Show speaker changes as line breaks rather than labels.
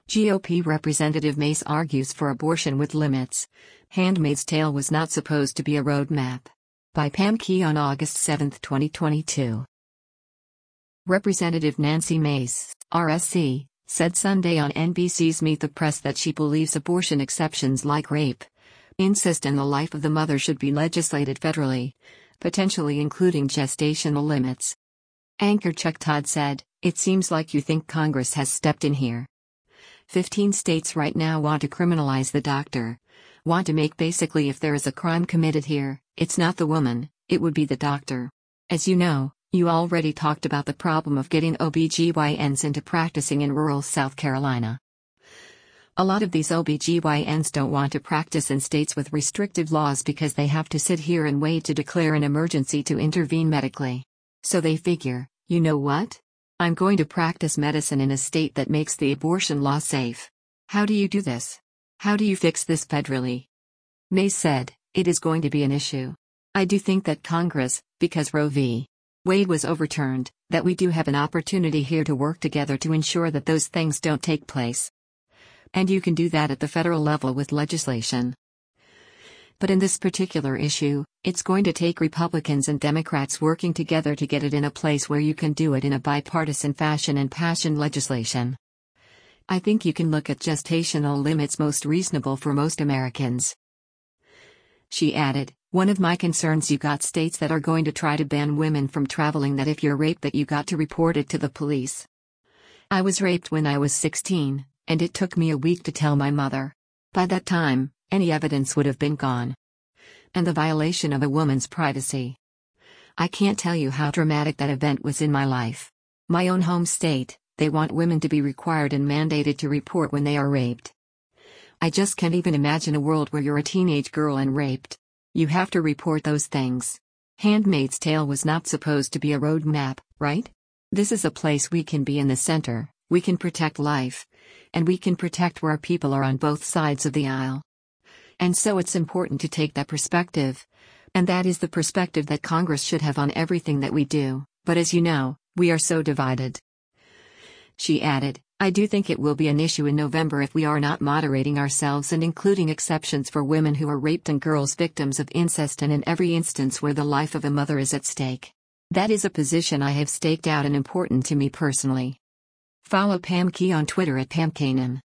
GOP Representative Mace argues for abortion with limits. Handmaid's Tale was not supposed to be a roadmap. By Pam Key on August 7, 2022. Representative Nancy Mace, RSC, said Sunday on NBC's Meet the Press that she believes abortion exceptions like rape, incest, and the life of the mother should be legislated federally, potentially including gestational limits. Anchor Chuck Todd said, "It seems like you think Congress has stepped in here. 15 states right now want to criminalize the doctor. Want to make basically if there is a crime committed here, it's not the woman, it would be the doctor. As you know, you already talked about the problem of getting OBGYNs into practicing in rural South Carolina. A lot of these OBGYNs don't want to practice in states with restrictive laws because they have to sit here and wait to declare an emergency to intervene medically. So they figure, you know what? I'm going to practice medicine in a state that makes the abortion law safe. How do you do this? How do you fix this federally?" Mace said, "It is going to be an issue. I do think that Congress, because Roe v. Wade was overturned, that we do have an opportunity here to work together to ensure that those things don't take place. And you can do that at the federal level with legislation. But in this particular issue, it's going to take Republicans and Democrats working together to get it in a place where you can do it in a bipartisan fashion and passion legislation. I think you can look at gestational limits most reasonable for most Americans." She added, "One of my concerns, you got states that are going to try to ban women from traveling, that if you're raped that you got to report it to the police. I was raped when I was 16, and it took me a week to tell my mother. By that time, any evidence would have been gone. And the violation of a woman's privacy. I can't tell you how traumatic that event was in my life. My own home state, they want women to be required and mandated to report when they are raped. I just can't even imagine a world where you're a teenage girl and raped. You have to report those things. Handmaid's Tale was not supposed to be a roadmap, right? This is a place we can be in the center, we can protect life, and we can protect where people are on both sides of the aisle. And so it's important to take that perspective. And that is the perspective that Congress should have on everything that we do, but as you know, we are so divided." She added, "I do think it will be an issue in November if we are not moderating ourselves and including exceptions for women who are raped and girls victims of incest, and in every instance where the life of a mother is at stake. That is a position I have staked out and important to me personally." Follow Pam Key on Twitter at PamKanan.